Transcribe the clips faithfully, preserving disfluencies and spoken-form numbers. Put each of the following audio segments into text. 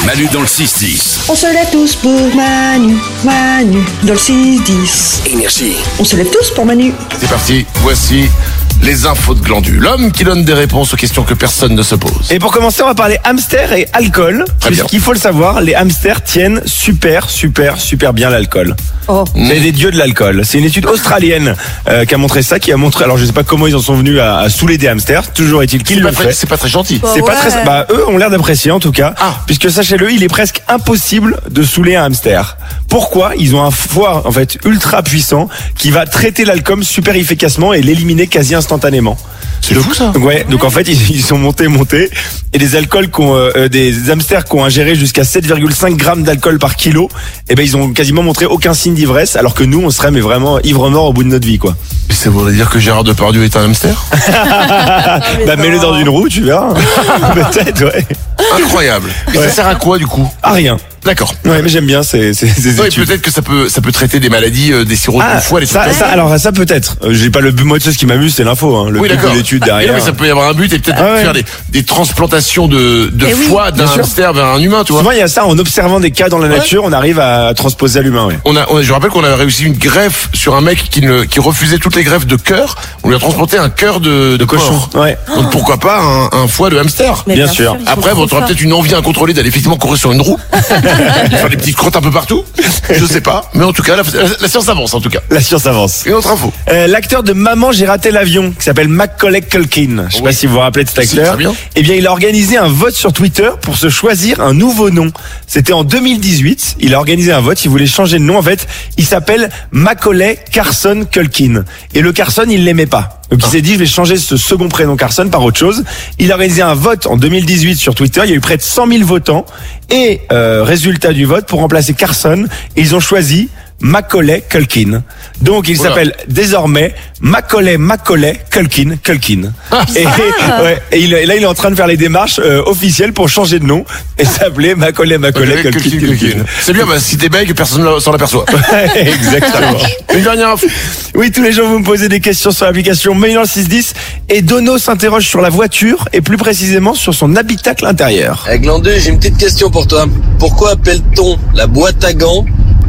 Manu dans le six dix. On se lève tous pour Manu, Manu, dans le six dix. Énergie. On se lève tous pour Manu. C'est parti, voici les infos de Glandu. L'homme qui donne des réponses aux questions que personne ne se pose. Et pour commencer, on va parler hamster et alcool. Très bien. Puisqu'il faut le savoir, les hamsters tiennent super, super, super bien l'alcool. Oh. C'est des dieux de l'alcool. C'est une étude australienne euh, qui a montré ça, qui a montré. Alors je sais pas comment ils en sont venus à, à saouler des hamsters. Toujours est-il qu'ils C'est le pas, très, fait. c'est pas très gentil. C'est pas Ouais. très. Bah eux ont l'air d'apprécier en tout cas. Ah. Puisque sachez-le, il est presque impossible de saouler un hamster. Pourquoi ? Ils ont un foie en fait ultra puissant qui va traiter l'alcool super efficacement et l'éliminer quasi instantanément. C'est fou ça. Ouais, donc en fait ils, ils sont montés, montés, et des alcools qui ont, euh, des hamsters qui ont ingéré jusqu'à sept virgule cinq grammes d'alcool par kilo, et ben ils ont quasiment montré aucun signe d'ivresse, alors que nous on serait mais vraiment ivre-mort au bout de notre vie quoi. Et ça voudrait dire que Gérard Depardieu est un hamster? Bah mets-le dans une roue, tu verras. Peut-être, ouais. Incroyable. Et Ouais. ça sert à quoi du coup? Ah rien. D'accord. Ouais, mais j'aime bien ces, ces, ces Non, et études. peut-être que ça peut, ça peut traiter des maladies, euh, des sirops Ah, du foie, des trucs ça, comme ça, alors ça peut-être. Euh, J'ai pas le but. Moi, tu sais, ce qui m'amuse, c'est l'info. Hein, le Oui, but d'accord. de l'étude Mais derrière. non, mais ça peut y avoir un but et peut-être Ah ouais. faire des, des transplantations de, de Eh oui, foie d'un bien sûr. hamster vers un humain, tu vois. Souvent, il y a ça en observant des cas dans la nature, on arrive à transposer à l'humain. Ouais. On a, on a- je rappelle qu'on a réussi une greffe sur un mec qui, ne, qui refusait toutes les greffes de cœur. On lui a transplanté un cœur de, de, porc. Ouais. Donc pourquoi pas un, un foie de hamster? Mais Bien sûr. ils sont Après, trop bon, t'auras forts. peut-être une envie incontrôlée d'aller effectivement courir sur une roue, faire des petites crottes un peu partout. Je sais pas, mais en tout cas, la, la, la science avance en tout cas. La science avance. Une autre info. Euh, l'acteur de Maman, j'ai raté l'avion, qui s'appelle Macaulay Culkin. Je sais pas Oui. si vous vous rappelez de cet Si, acteur. très bien. Eh bien, il a organisé un vote sur Twitter pour se choisir un nouveau nom. C'était en deux mille dix-huit. Il a organisé un vote. Il voulait changer de nom. En fait, il s'appelle Macaulay Carson Culkin. Et le Carson, il l'aimait pas. Donc il s'est dit, je vais changer ce second prénom Carson par autre chose. Il a organisé un vote en deux mille dix-huit sur Twitter. Il y a eu près de cent mille votants. Et euh, résultat du vote, pour remplacer Carson, ils ont choisi Macaulay Culkin. Donc il Oula. s'appelle désormais Macaulay Macaulay Culkin Culkin. Et, ouais, et, il, et là il est en train de faire les démarches euh, officielles pour changer de nom et s'appeler Macaulay Macaulay Culkin Culkin. C'est bien, bah, si t'es bègue, personne ne s'en aperçoit. Exactement. Une dernière info. Oui, tous les jours vous me posez des questions sur l'application Manu dans le six dix et Dono s'interroge sur la voiture et plus précisément sur son habitacle intérieur. Eh, Glandu, j'ai une petite question pour toi. Pourquoi appelle-t-on la boîte à gants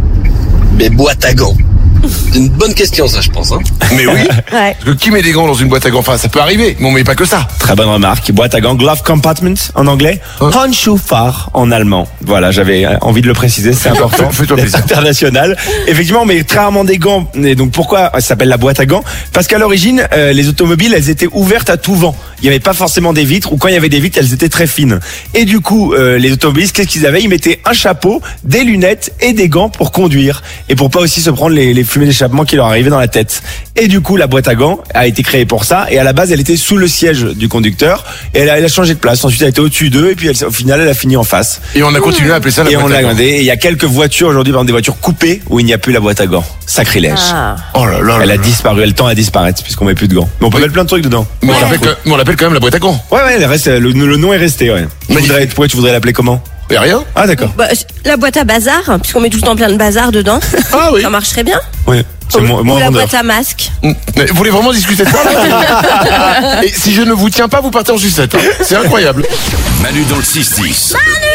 mais boîte à gants? C'est une bonne question, ça, je pense. Hein. Mais oui. Ouais. Parce que qui met des gants dans une boîte à gants? Enfin, ça peut arriver, mais on met pas que ça. Très bonne remarque. Boîte à gants, glove compartment en anglais, Handschuhfach en allemand. Voilà, j'avais euh, envie de le préciser, c'est important. Fais-toi d'être plaisir. international. Effectivement, mais très rarement des gants. Et donc pourquoi ça s'appelle la boîte à gants? Parce qu'à l'origine, euh, les automobiles, elles étaient ouvertes à tout vent. Il n'y avait pas forcément des vitres, ou quand il y avait des vitres, elles étaient très fines. Et du coup, euh, les automobilistes, qu'est-ce qu'ils avaient? Ils mettaient un chapeau, des lunettes et des gants pour conduire. Et pour pas aussi se prendre les, les fumées d'échappement qui leur arrivaient dans la tête. Et du coup, la boîte à gants a été créée pour ça. Et à la base, elle était sous le siège du conducteur. Et elle a, elle a changé de place. Ensuite, elle était au-dessus d'eux. Et puis, elle, au final, elle a fini en face. Et on a continué à appeler ça la Et boîte on à l'a gants. gardé. Et il y a quelques voitures aujourd'hui, par exemple, des voitures coupées où il n'y a plus la boîte à gants. Sacrilège. Ah. Oh là là. Elle là a là. disparu. Elle tend à disparaître puisqu'on met plus de gants. Mais on peut Oui. mettre plein de trucs dedans. Mais on Ouais. l'appelle quand- mais on l'appelle quand même la boîte à gants. Ouais, ouais, elle reste, le, le nom est resté, ouais. Tu Magnifique. voudrais, pourquoi tu voudrais l'appeler comment? Et rien. Ah, d'accord. Bah, la boîte à bazar, puisqu'on met tout le temps plein de bazar dedans. Ah oui. Ça marcherait bien. Ouais. C'est Ou, moins, ou moins la vendeur. boîte à masque. Mais vous voulez vraiment discuter de ça là? Et si je ne vous tiens pas, vous partez en sucette. Hein. C'est incroyable. Manu dans le six dix. Manu